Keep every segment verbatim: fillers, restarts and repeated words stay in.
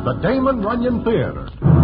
the Damon Runyon Theater.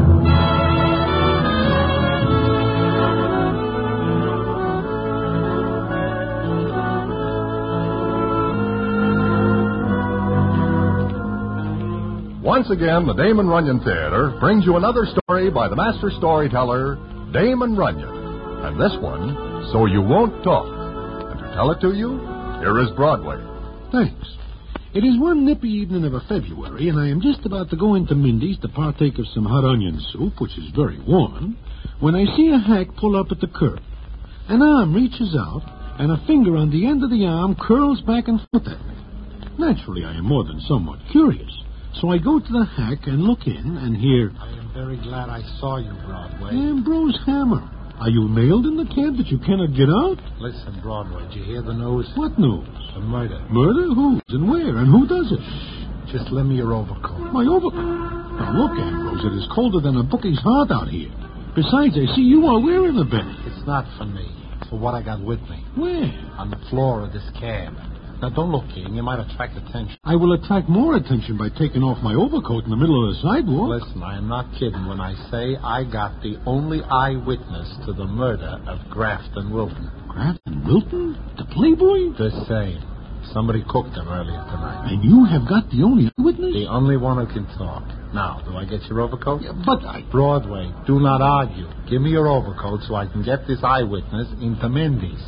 Once again, the Damon Runyon Theater brings you another story by the master storyteller, Damon Runyon. And this one, So You Won't Talk. And to tell it to you, here is Broadway. Thanks. It is one nippy evening of a February, and I am just about to go into Mindy's to partake of some hot onion soup, which is very warm, when I see a hack pull up at the curb. An arm reaches out, and a finger on the end of the arm curls back and forth at me. Naturally, I am more than somewhat curious. So I go to the hack and look in and hear... I am very glad I saw you, Broadway. Ambrose Hammer. Are you nailed in the cab that you cannot get out? Listen, Broadway, did you hear the news? What news? The murder. Murder? Whose and where? And who does it? Just lend me your overcoat. My overcoat? Now look, Ambrose, it is colder than a bookie's heart out here. Besides, I see you are wearing a bed. It's not for me. It's for what I got with me. Where? On the floor of this cab. Now, don't look, King. You might attract attention. I will attract more attention by taking off my overcoat in the middle of the sidewalk. Listen, I am not kidding when I say I got the only eyewitness to the murder of Grafton Wilton. Grafton Wilton? The playboy? The same. Somebody cooked him earlier tonight. And you have got the only eyewitness? The only one who can talk. Now, do I get your overcoat? Yeah, but I... Broadway, do not argue. Give me your overcoat so I can get this eyewitness into Mindy's.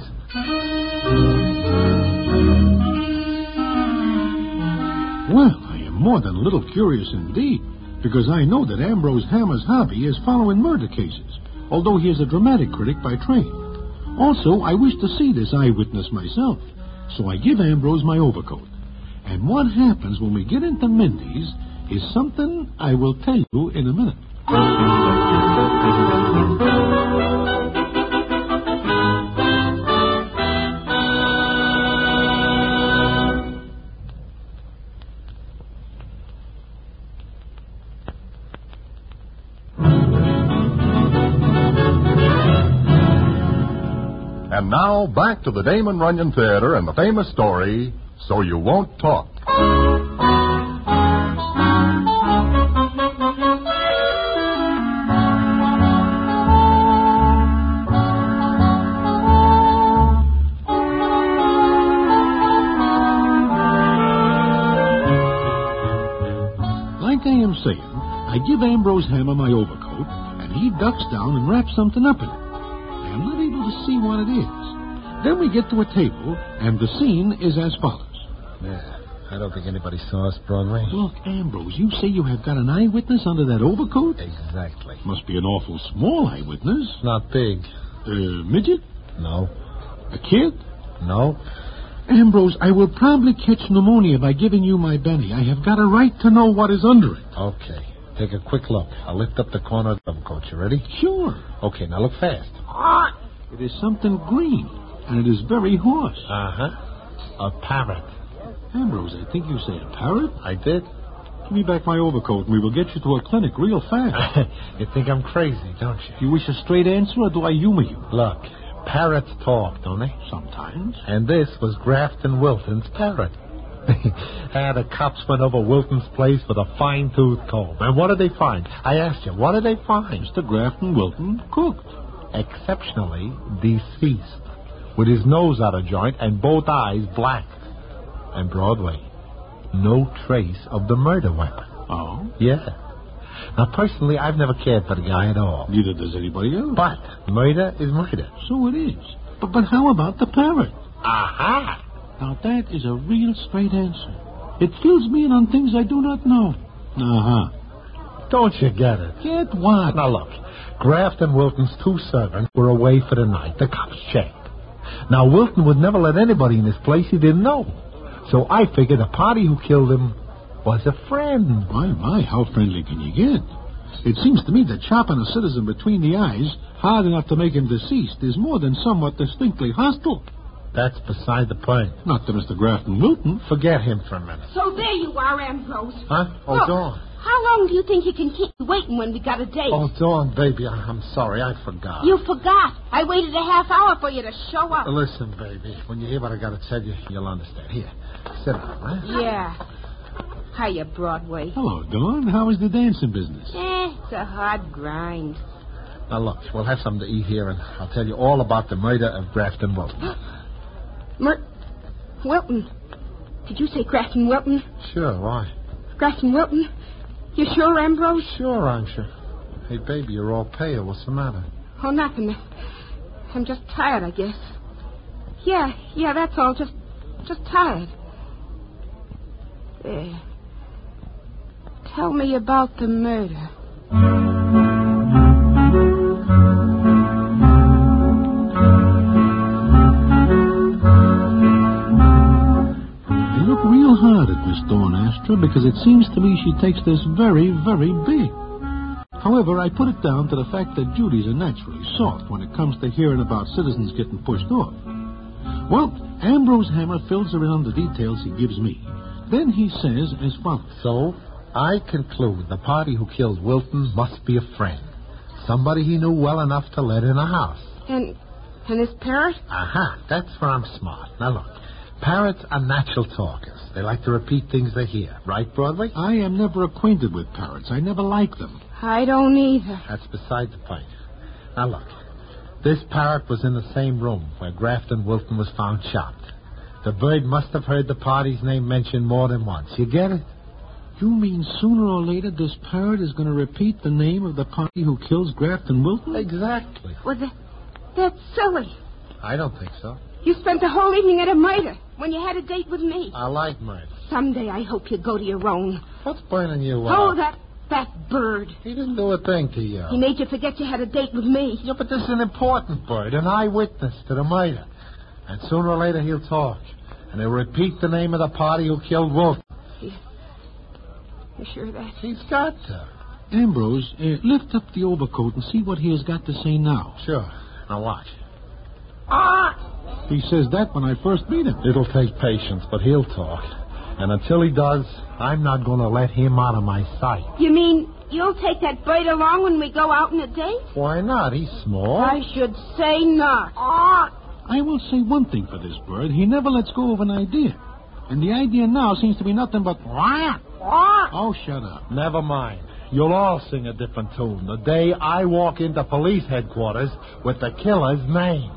Well, I am more than a little curious indeed, because I know that Ambrose Hammer's hobby is following murder cases, although he is a dramatic critic by trade. Also, I wish to see this eyewitness myself, so I give Ambrose my overcoat. And what happens when we get into Mindy's is something I will tell you in a minute. And now, back to the Damon Runyon Theater and the famous story, So You Won't Talk. Like I am saying, I give Ambrose Hammer my overcoat, and he ducks down and wraps something up in it. I am not able to see what it is. Then we get to a table, and the scene is as follows. Yeah, I don't think anybody saw us, Broadway. Look, Ambrose, you say you have got an eyewitness under that overcoat? Exactly. Must be an awful small eyewitness. Not big. A midget? No. A kid? No. Ambrose, I will probably catch pneumonia by giving you my Benny. I have got a right to know what is under it. Okay. Take a quick look. I'll lift up the corner of the overcoat. You ready? Sure. Okay, now look fast. It is something green, and it is very hoarse. Uh-huh. A parrot. Ambrose, I think you say a parrot? I did. Give me back my overcoat, and we will get you to a clinic real fast. You think I'm crazy, don't you? You wish a straight answer, or do I humor you? Look, parrots talk, don't they? Sometimes. And this was Grafton Wilton's parrot. And the cops went over Wilton's place with a fine-tooth comb. And what did they find? I asked you, what did they find? Mister Grafton Wilton cooked. Exceptionally deceased, with his nose out of joint and both eyes black. And Broadway, no trace of the murder weapon. Oh? Yeah. Now, personally, I've never cared for the guy at all. Neither does anybody else. But murder is murder. So it is. But, but how about the parrot? Aha! Now, that is a real straight answer. It fills me in on things I do not know. Uh-huh. Don't you get it? Get what? Now, look. Grafton Wilton's two servants were away for the night. The cops checked. Now, Wilton would never let anybody in this place he didn't know. So I figured the party who killed him was a friend. My, my, how friendly can you get? It seems to me that chopping a citizen between the eyes hard enough to make him deceased is more than somewhat distinctly hostile. That's beside the point. Not to Mister Grafton Wilton. Forget him for a minute. So there you are, Ambrose. Huh? Oh, Look, Dawn. How long do you think you can keep me waiting when we got a date? Oh, Dawn, baby, I- I'm sorry. I forgot. You forgot. I waited a half hour for you to show up. Uh, listen, baby, when you hear what I got to tell you, you'll understand. Here, sit down, huh? Yeah. Hiya, Broadway. Hello, Dawn. How is the dancing business? Eh, it's a hard grind. Now, look, we'll have something to eat here, and I'll tell you all about the murder of Grafton Wilton. Mer... Wilton. Did you say Grafton Wilton? Sure, why? Grafton Wilton? You sure, Ambrose? Sure, I'm sure. Hey, baby, you're all pale. What's the matter? Oh, nothing. I'm just tired, I guess. Yeah, yeah, that's all. Just, just tired. There. Tell me about the murder. I look real hard at Miss Dawn Astra because it seems to me she takes this very, very big. However, I put it down to the fact that Judy's are naturally soft when it comes to hearing about citizens getting pushed off. Well, Ambrose Hammer fills her in on the details he gives me. Then he says as follows. So, I conclude the party who killed Wilton must be a friend. Somebody he knew well enough to let in a house. And, and his parrot? Aha, that's where I'm smart. Now, look. Parrots are natural talkers. They like to repeat things they hear. Right, Broadway? I am never acquainted with parrots. I never liked them. I don't either. That's beside the point. Now, look. This parrot was in the same room where Grafton Wilton was found shot. The bird must have heard the party's name mentioned more than once. You get it? You mean sooner or later this parrot is going to repeat the name of the party who kills Grafton Wilton? Exactly. Well, that, that's silly. I don't think so. You spent the whole evening at a murder when you had a date with me. I like murder. Someday I hope you go to your own. What's burning you up? Oh, that, that bird. He didn't do a thing to you. He made you forget you had a date with me. Yeah, but this is an important bird, an eyewitness to the murder. And sooner or later he'll talk. And he'll repeat the name of the party who killed Wilton. You, you sure of that? He's got to. Ambrose, uh, lift up the overcoat and see what he has got to say now. Sure. Now watch. Ah! He says that when I first meet him. It'll take patience, but he'll talk. And until he does, I'm not going to let him out of my sight. You mean you'll take that bird along when we go out on a date? Why not? He's small. I should say not. Ah! I will say one thing for this bird. He never lets go of an idea. And the idea now seems to be nothing but... Ah! Oh, shut up. Never mind. You'll all sing a different tune the day I walk into police headquarters with the killer's name.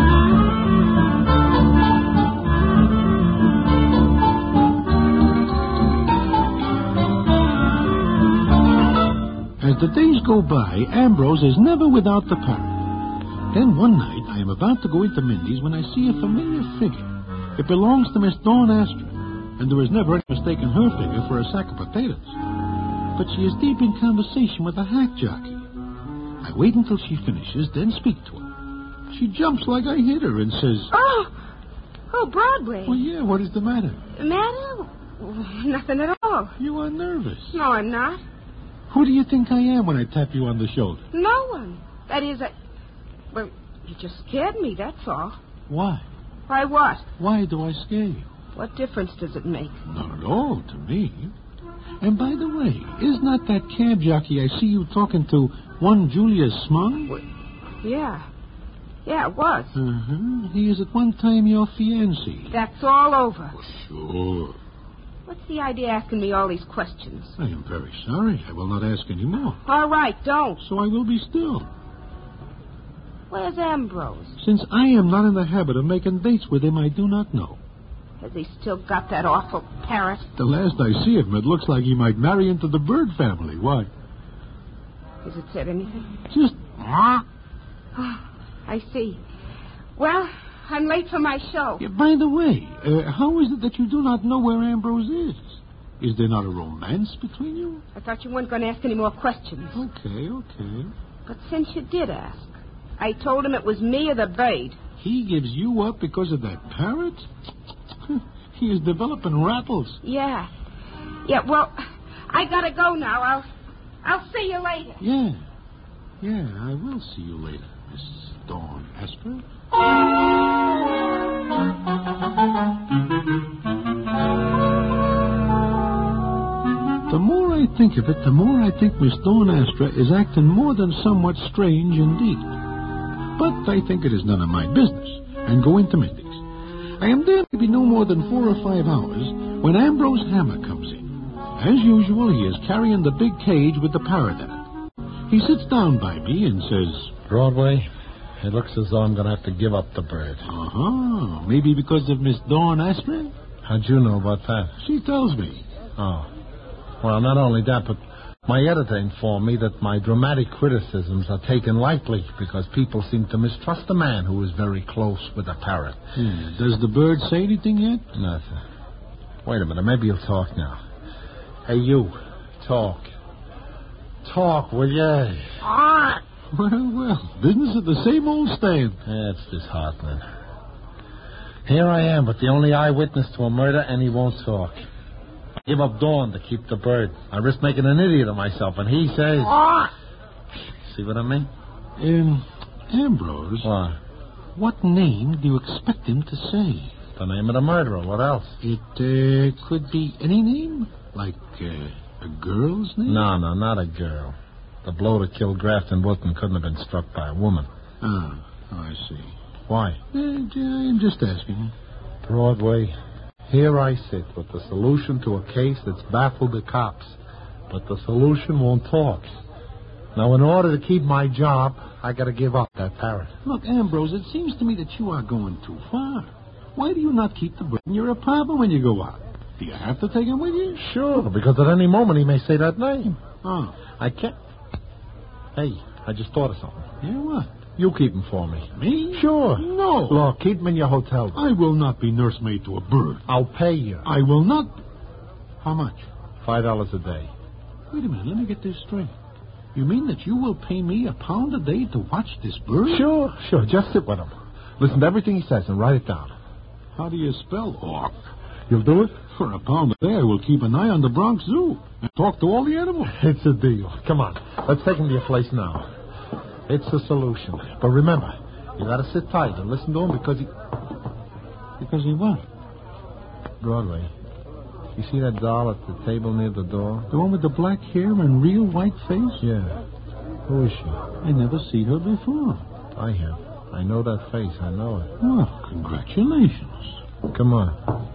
As the days go by, Ambrose is never without the parrot. Then one night, I am about to go into Mindy's when I see a familiar figure. It belongs to Miss Dawn Astra, and there is never any mistaking her figure for a sack of potatoes. But she is deep in conversation with a hack jockey. I wait until she finishes, then speak to her. She jumps like I hit her and says... Oh! Oh, Broadway. Well, yeah, what is the matter? Matter? Nothing at all. You are nervous. No, I'm not. Who do you think I am when I tap you on the shoulder? No one. That is, I... Well, you just scared me, that's all. Why? Why what? Why do I scare you? What difference does it make? Not at all to me. And by the way, is not that cab jockey I see you talking to one Julius Smung? Well, yeah. Yeah, it was. Uh-huh. He is at one time your fiancé. That's all over. Oh, sure. What's the idea asking me all these questions? I am very sorry. I will not ask any more. All right, don't. So I will be still. Where's Ambrose? Since I am not in the habit of making dates with him, I do not know. Has he still got that awful parrot? The last I see of him, it looks like he might marry into the bird family. Why? Has it said anything? Just... Oh, I see. Well, I'm late for my show. Yeah, by the way, uh, how is it that you do not know where Ambrose is? Is there not a romance between you? I thought you weren't going to ask any more questions. Okay, okay. But since you did ask, I told him it was me or the bird. He gives you up because of that parrot? He is developing rattles. Yeah. Yeah, well, I gotta go now. I'll I'll see you later. Yeah. Yeah, I will see you later, Miss Dawn Astra. The more I think of it, the more I think Miss Dawn Astra is acting more than somewhat strange indeed. But I think it is none of my business, and go into Mindy's. I am there maybe no more than four or five hours when Ambrose Hammer comes in. As usual, he is carrying the big cage with the parrot in it. He sits down by me and says, Broadway, it looks as though I'm going to have to give up the bird. Uh-huh. Maybe because of Miss Dawn Astrid? How'd you know about that? She tells me. Oh. Well, not only that, but my editor informed me that my dramatic criticisms are taken lightly because people seem to mistrust a man who is very close with a parrot. Hmm. Does the bird say anything yet? Nothing. Wait a minute. Maybe you'll talk now. Hey, you. Talk. Talk, will ya? Ah! Well, well. Business at the same old stand. That's disheartening. Here I am, but the only eyewitness to a murder, and he won't talk. I give up Dawn to keep the bird. I risk making an idiot of myself, and he says... Ah! See what I mean? Um, Ambrose. What? What name do you expect him to say? The name of the murderer. What else? It uh, could be any name? Like uh, a girl's name? No, no, not a girl. The blow that killed Grafton Wilton couldn't have been struck by a woman. Oh, oh I see. Why? Uh, I'm just asking. Broadway, here I sit with the solution to a case that's baffled the cops. But the solution won't talk. Now, in order to keep my job, I got to give up that parrot. Look, Ambrose, it seems to me that you are going too far. Why do you not keep the bird in your apartment when you go out? Do you have to take him with you? Sure, because at any moment he may say that name. Oh. I can't... Hey, I just thought of something. Yeah, what? You keep him for me. Me? Sure. No. Look, keep him in your hotel room. I will not be nursemaid to a bird. I'll pay you. I will not... How much? Five dollars a day. Wait a minute, let me get this straight. You mean that you will pay me a pound a day to watch this bird? Sure, sure. Just sit with him. Listen to everything he says and write it down. How do you spell awk? You'll do it? For a pound a day, I will keep an eye on the Bronx Zoo and talk to all the animals. It's a deal. Come on. Let's take him to your place now. It's a solution. But remember, you got to sit tight and listen to him because he... Because he what? Broadway, you see that doll at the table near the door? The one with the black hair and real white face? Yeah. Who is she? I never see her before. I have. I know that face. I know it. Well, congratulations. Come on.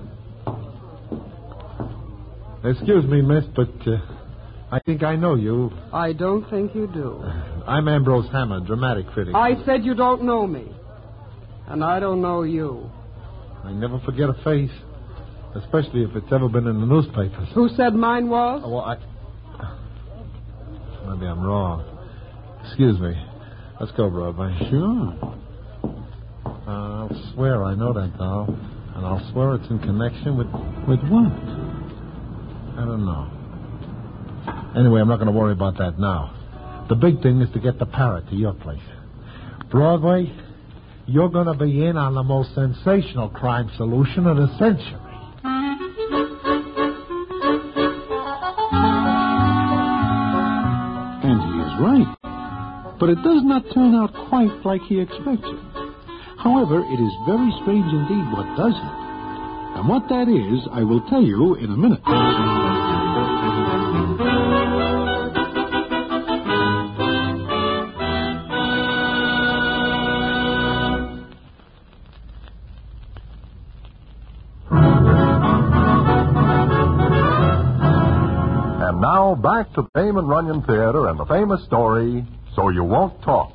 Excuse me, miss, but uh, I think I know you. I don't think you do. I'm Ambrose Hammer, dramatic critic. I said you don't know me. And I don't know you. I never forget a face, especially if it's ever been in the newspapers. Who said mine was? Oh, well, I... Maybe I'm wrong. Excuse me. Let's go, Broadway. Sure. Uh, I'll swear I know that doll. And I'll swear it's in connection with... With what? I don't know. Anyway, I'm not going to worry about that now. The big thing is to get the parrot to your place. Broadway, you're going to be in on the most sensational crime solution of the century. And he is right. But it does not turn out quite like he expected. However, it is very strange indeed what does happen. And what that is, I will tell you in a minute. And now back to the Damon Runyon Theater and the famous story, So You Won't Talk.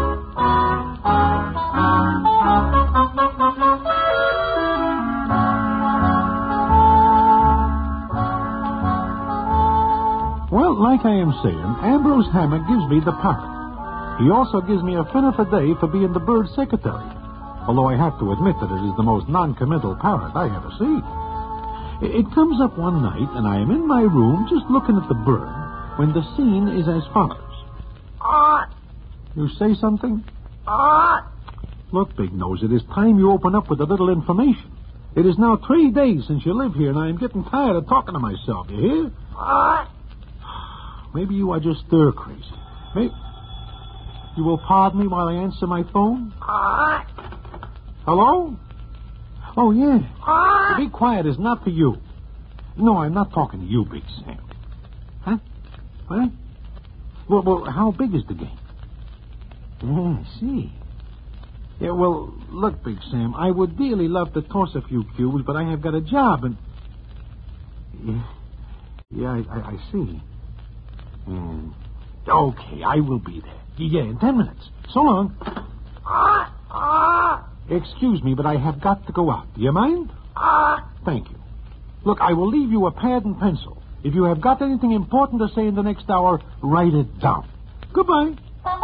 Well, like I am saying, Ambrose Hammer gives me the parrot. He also gives me a finnif a day for being the bird secretary. Although I have to admit that it is the most non-committal parrot I ever see. It comes up one night, and I am in my room just looking at the bird, when the scene is as follows. Ah! You say something? Ah! Look, Big Nose, it is time you open up with a little information. It is now three days since you live here, and I am getting tired of talking to myself. You hear? Ah! Maybe you are just stir crazy. Maybe... You will pardon me while I answer my phone? Ah! Hello? Oh, yeah. Ah! Be quiet is not for you. No, I'm not talking to you, Big Sam. Huh? What? Well, well, how big is the game? Yeah, I see. Yeah, well, look, Big Sam, I would dearly love to toss a few cubes, but I have got a job and... Yeah. Yeah, I, I, I see. Hmm. Okay, I will be there. Yeah, in ten minutes. So long. Ah, ah, Excuse me, but I have got to go out. Do you mind? ah. Thank you. Look, I will leave you a pad and pencil. If you have got anything important to say in the next hour, write it down. Goodbye.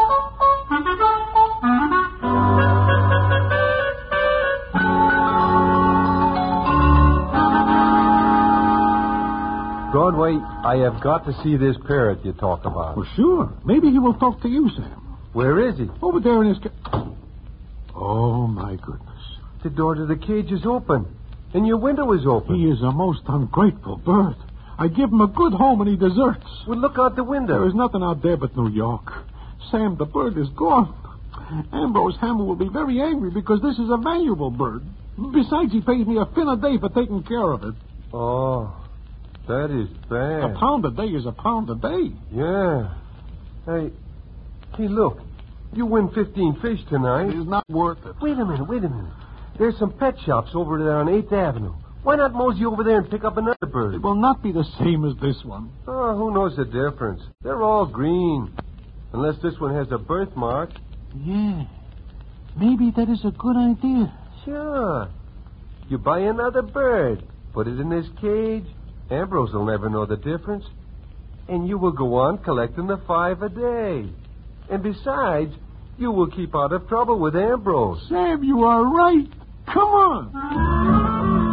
Broadway, I have got to see this parrot you talk about. Well, sure. Maybe he will talk to you, Sam. Where is he? Over there in his... Ca- oh, my goodness. The door to the cage is open, and your window is open. He is a most ungrateful bird. I give him a good home and he deserts. Well, look out the window. There is nothing out there but New York. Sam, the bird is gone. Ambrose Hammer will be very angry because this is a valuable bird. Besides, he pays me a fin a day for taking care of it. Oh, that is bad. A pound a day is a pound a day. Yeah. Hey, hey, look. You win fifteen fish tonight. It is not worth it. Wait a minute, wait a minute. There's some pet shops over there on eighth Avenue. Why not mosey over there and pick up another bird? It will not be the same as this one. Oh, who knows the difference? They're all green. Unless this one has a birthmark. Yeah. Maybe that is a good idea. Sure. You buy another bird, put it in this cage. Ambrose will never know the difference. And you will go on collecting the five a day. And besides, you will keep out of trouble with Ambrose. Sam, you are right. Come on.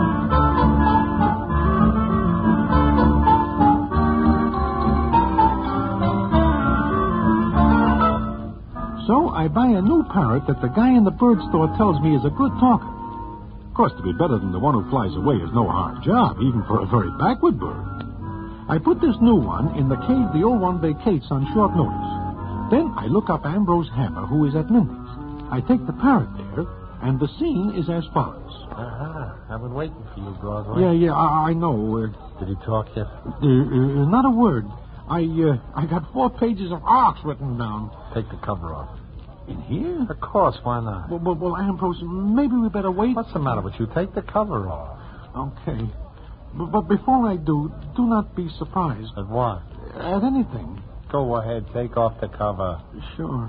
So I buy a new parrot that the guy in the bird store tells me is a good talker. Of course, to be better than the one who flies away is no hard job, even for a very backward bird. I put this new one in the cage the old one vacates on short notice. Then I look up Ambrose Hammer, who is at Mindy's. I take the parrot there, and the scene is as follows. Uh-huh. I've been waiting for you, Broadway. Yeah, yeah, I, I know. Uh, Did he talk yet? uh, uh, not a word. I uh, I got four pages of arcs written down. Take the cover off. In here? Of course, why not? Well, well, well, Ambrose, maybe we better wait. What's the matter with you? Take the cover off. Okay. But, but before I do, do not be surprised. At what? At anything. Go ahead, take off the cover. Sure.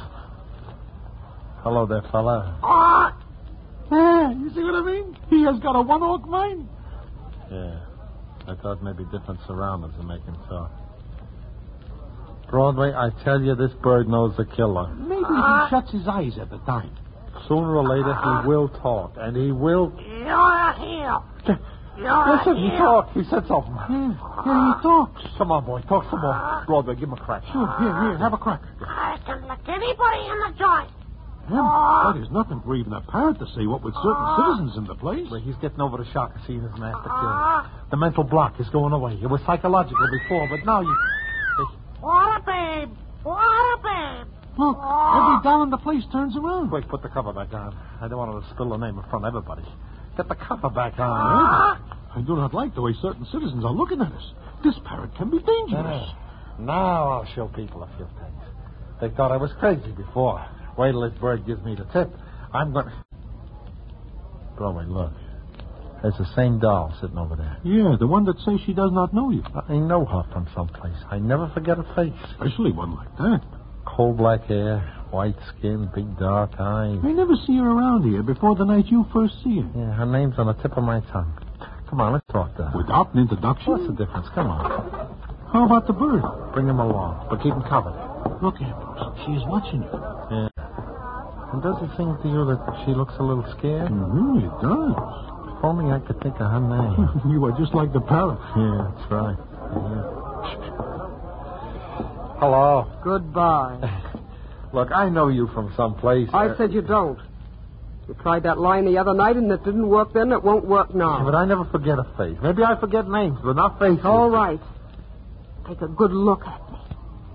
Hello there, fella. Ah! Yeah, you see what I mean? He has got a one-oak mind. Yeah. I thought maybe different surroundings would make him talk. Broadway, I tell you, this bird knows the killer. Maybe he shuts his eyes at the time. Sooner or later, he will talk, and he will... You're here. Listen, he talked. He said something. Yeah, yeah, he talks. Come on, boy, talk some more. Broadway, give him a crack. Sure, here, here, have a cracker. I can lick anybody in the joint. Him? That is nothing for even a parrot to say, what with certain citizens in the place. Well, he's getting over the shock of seeing his master killed. The mental block is going away. It was psychological before, but now you... What a babe. What a babe. Look, every doll in the place turns around. Quick, put the cover back on. I don't want to spill the name in front of everybody. Get the cover back on. I do not like the way certain citizens are looking at us. This parrot can be dangerous. Yeah. Now I'll show people a few things. They thought I was crazy before. Wait till this bird gives me the tip. I'm going to... Broadway, look. There's the same doll sitting over there. Yeah, the one that says she does not know you. I know her from someplace. I never forget her face. Especially one like that. Coal black hair, white skin, big dark eyes. I never see her around here before the night you first see her. Yeah, her name's on the tip of my tongue. Come on, let's talk to her. Without an introduction? What's the difference? Come on. How about the bird? Bring him along, but keep him covered. Look, Ambrose, she is watching you. Yeah. And does it seem to you that she looks a little scared? Mm-hmm, it does. If only I could think of her name. You are just like the parrot. Yeah, that's right. Yeah. Hello. Goodbye. Look, I know you from someplace. I Uh, said you don't. You tried that line the other night, and it didn't work then. It won't work now. But I never forget a face. Maybe I forget names, but not faces. All right. Take a good look at me.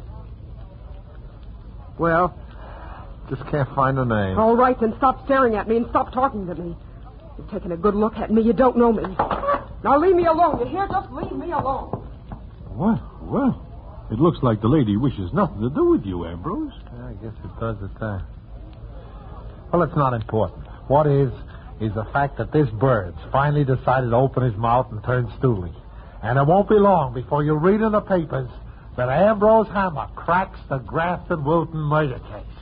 Well? Just can't find a name. All right, then stop staring at me and stop talking to me. You're taking a good look at me. You don't know me. Now leave me alone. You hear? Just leave me alone. Well, well. It looks like the lady wishes nothing to do with you, Ambrose. Yeah, I guess it does at that. Well, it's not important. What is, is the fact that this bird's finally decided to open his mouth and turn stooly. And it won't be long before you read in the papers that Ambrose Hammer cracks the Grafton Wilton murder case.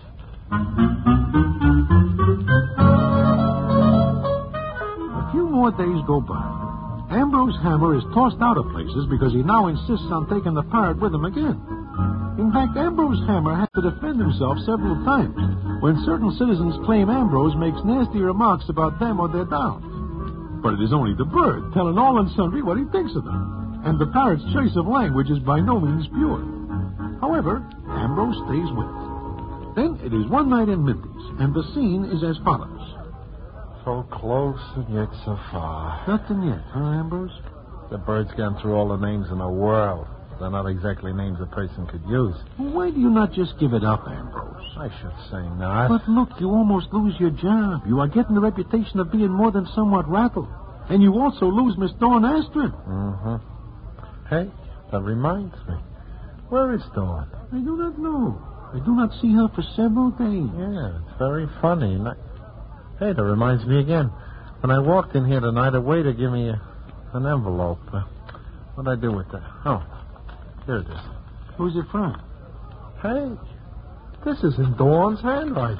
A few more days go by. Ambrose Hammer is tossed out of places because he now insists on taking the parrot with him again. In fact, Ambrose Hammer had to defend himself several times when certain citizens claim Ambrose makes nasty remarks about them or their dogs. But it is only the bird telling all and sundry what he thinks of them, and the parrot's choice of language is by no means pure. However, Ambrose stays with it. Then it is one night in Mindy's, and the scene is as follows. So close and yet so far. Nothing yet, huh, Ambrose? The bird's gone through all the names in the world. They're not exactly names a person could use. Well, why do you not just give it up, Ambrose? I should say not. But look, you almost lose your job. You are getting the reputation of being more than somewhat rattled. And you also lose Miss Dawn Astrid. Mm-hmm. Hey, that reminds me. Where is Dawn? I do not know. I do not see her for several days. Yeah, it's very funny. And I... Hey, that reminds me again. When I walked in here tonight, a waiter gave me a, an envelope. Uh, what'd I do with that? Oh, here it is. Who's it from? Hey, this is in Dawn's handwriting.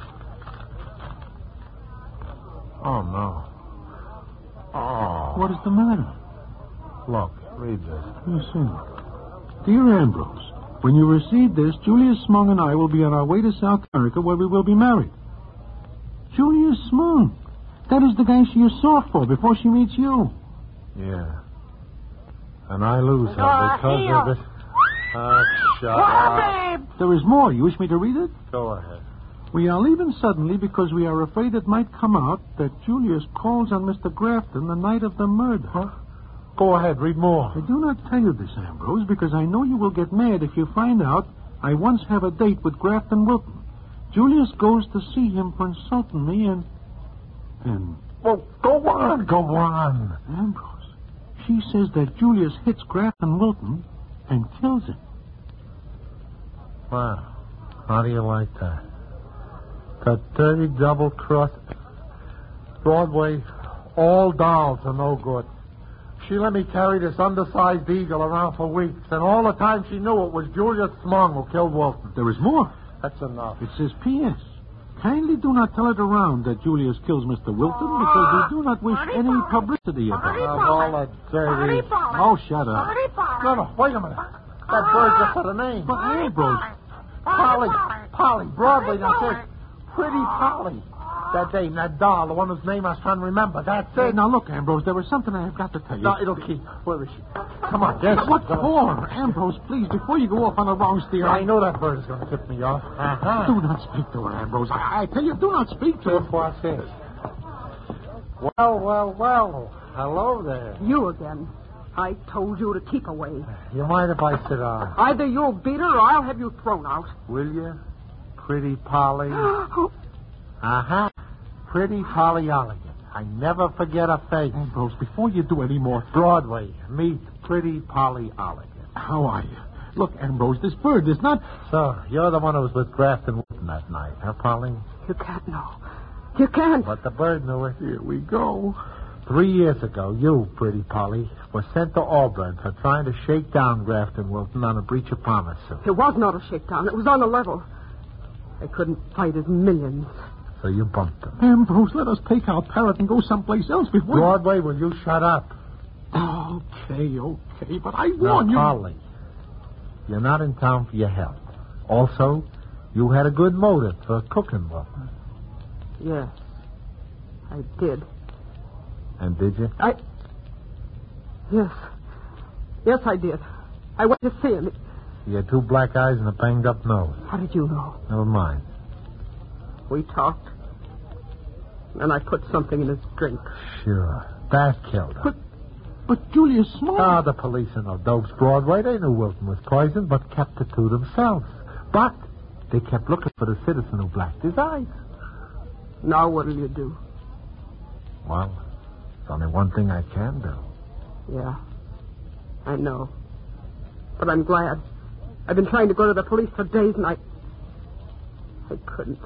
Oh, no. Oh. What is the matter? Look, read this. Yes, sir. Dear Ambrose, when you receive this, Julius Smung and I will be on our way to South America where we will be married. Julius Smung. That is the guy she is soft for before she meets you. Yeah. And I lose her Uh, because here. of this. Uh, shut What up. up, babe? There is more. You wish me to read it? Go ahead. We are leaving suddenly because we are afraid it might come out that Julius calls on Mister Grafton the night of the murder. Huh? Go ahead, read more. I do not tell you this, Ambrose, because I know you will get mad if you find out I once have a date with Grafton Wilton. Julius goes to see him for insulting me and... And... Well, go on, go on. Ambrose, she says that Julius hits Grafton Wilton and kills him. Wow. How do you like that? That dirty double-cross... Broadway, all dolls are no good. She let me carry this undersized eagle around for weeks, and all the time she knew it was Julius Smung who killed Wilton. There is more. That's enough. It says P S Kindly do not tell it around that Julius kills Mister Wilton because we do not wish any publicity about it. Of all the dirty... Oh, shut up. No, no, wait a minute. That bird just had a name. But Ambrose, Polly. Polly. Broadway, that says Pretty Polly. That dame, that doll, the one whose name I was trying to remember. That's Hey, it. now look, Ambrose, there is something I have got to tell you. No, it'll keep. Where is she? Come on, yes. What for? Ambrose, please, before you go off on the wrong steer. I know that bird is going to tip me off. Uh-huh. Do not speak to her, Ambrose. I, I tell you, do not speak to her. Just watch this. Well, well, well. Hello there. You again. I told you to keep away. You mind if I sit down? Either you'll beat her or I'll have you thrown out. Will you? Pretty Polly. Oh, Uh-huh. Pretty Polly Olligan. I never forget her face. Ambrose, before you do any more, Broadway, meet Pretty Polly Olligan. how are you? Look, Ambrose, this bird is not... So, you're the one who was with Grafton Wilton that night, huh, Polly? you can't know. You can't. But the bird knew it. Here we go. Three years ago, you, Pretty Polly, were sent to Auburn for trying to shake down Grafton Wilton on a breach of promise suit. It was not a shakedown. It was on the level. They couldn't fight his millions. So you bumped him. Ambrose, let us take our parrot and go someplace else before... Broadway, will you shut up? Okay, okay, but I Now, warn you... Polly, you're not in town for your health. Also, you had a good motive for cooking Wilton. Yes, I did. And did you? I... Yes. Yes, I did. I went to see him. You had two black eyes and a banged-up nose. How did you know? Never mind. We talked. And I put something in his drink. Sure. That killed him. But, but Julius Small... Ah, the police and no dopes, Broadway. They knew Wilton was poisoned, but kept it to themselves. But they kept looking for the citizen who blacked his eyes. Now what'll you do? Well, there's only one thing I can do. Yeah, I know. But I'm glad. I've been trying to go to the police for days, and I... I couldn't.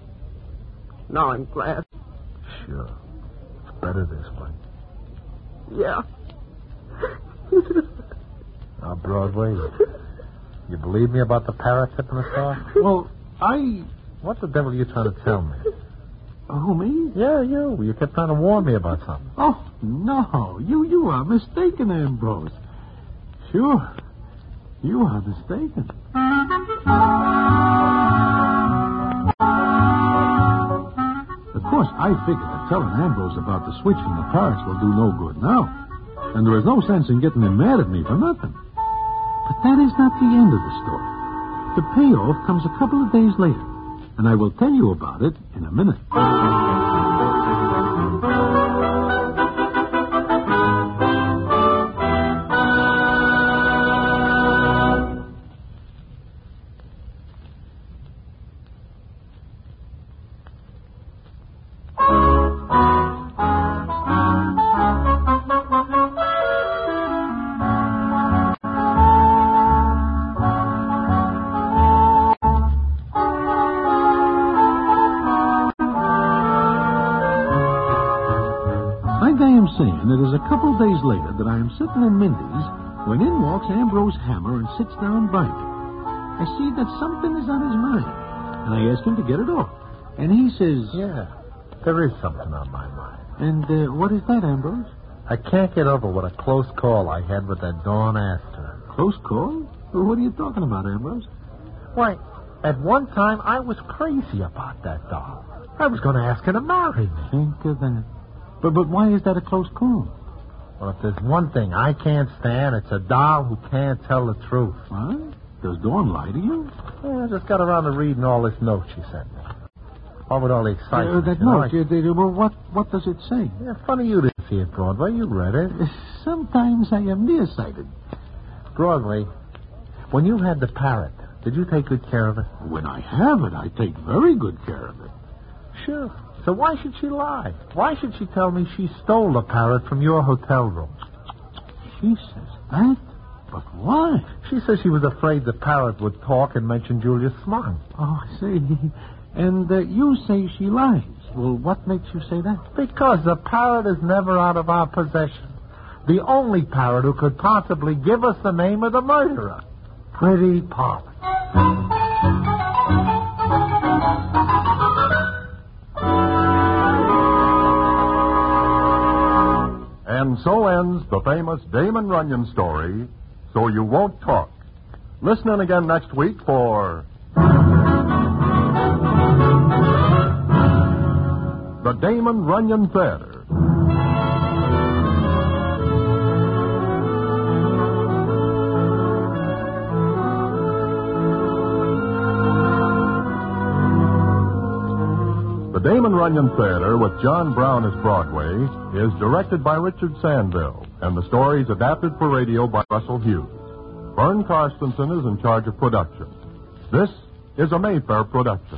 Now I'm glad. Sure. It's better this way. Yeah. Now, Broadway, you believe me about the parrot tipping us off? Well, I... What the devil are you trying to tell me? Oh, me? Yeah, you. You kept trying to warn me about something. Oh, no. You you are mistaken, Ambrose. Sure. You are mistaken. Of course, I figured that telling Ambrose about the switch from the parrots will do no good now. And there is no sense in getting him mad at me for nothing. But that is not the end of the story. The payoff comes a couple of days later, and I will tell you about it in a minute. Saying it is a couple days later that I am sitting in Mindy's when in walks Ambrose Hammer and sits down by me. I see that something is on his mind, and I ask him to get it off. And he says... Yeah, there is something on my mind. And uh, what is that, Ambrose? I can't get over what a close call I had with that Dawn Astor. Close call? Well, what are you talking about, Ambrose? Why, at one time I was crazy about that doll. I was going to ask her to marry me. Think of that. But, but why is that a close call? Well, if there's one thing I can't stand, it's a doll who can't tell the truth. What? Does Dawn lie to you? Yeah, I just got around to reading all this note she sent me. All with all the excitement. Uh, that you know, note, I... uh, they, well, what, what does it say? Yeah, funny you didn't see it, Broadway. You read it. Sometimes I am nearsighted. Broadway, when you had the parrot, did you take good care of it? When I have it, I take very good care of it. Sure. So why should she lie? Why should she tell me she stole the parrot from your hotel room? She says that? But why? She says she was afraid the parrot would talk and mention Julius Smock. Oh, I see. And uh, you say she lies. Well, what makes you say that? Because the parrot is never out of our possession. The only parrot who could possibly give us the name of the murderer. Pretty Pollock. And so ends the famous Damon Runyon story, So You Won't Talk. Listen in again next week for... The Damon Runyon Theater. The Damon Runyon Theater, with John Brown as Broadway, is directed by Richard Sandville, and the story is adapted for radio by Russell Hughes. Vern Carstensen is in charge of production. This is a Mayfair production.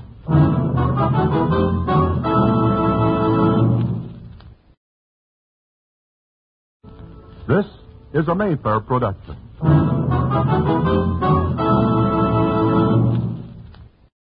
This is a Mayfair production.